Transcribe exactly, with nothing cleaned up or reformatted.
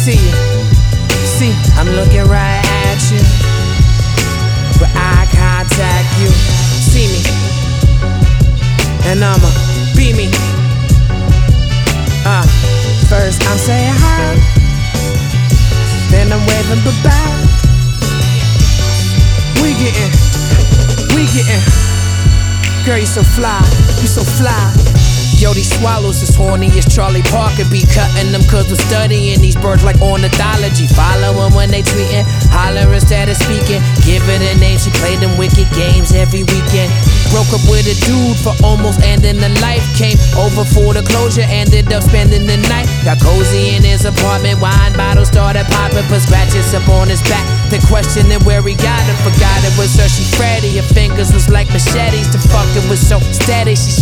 see you. See, I'm looking right at you, with eye contact, you see me, and I'ma be me. Uh, first I'm saying hi, then I'm waving bye-bye. We gettin', we gettin'. Girl, you so fly, you so fly. Yo, these swallows as horny as Charlie Parker. Be cutting them cause we're studying these birds like ornithology. Follow them when they tweetin', holler instead of speaking. Give it a name, she played them wicked games every weekend. Broke up with a dude for almost ending the life. Came over for the closure, ended up spending the night. Got cozy in his apartment, wine bottles started popping. Put scratches up on his back, then questioning where he got it. Forgot it was her, she Freddy. Her fingers was like machetes, the fucking was so steady. She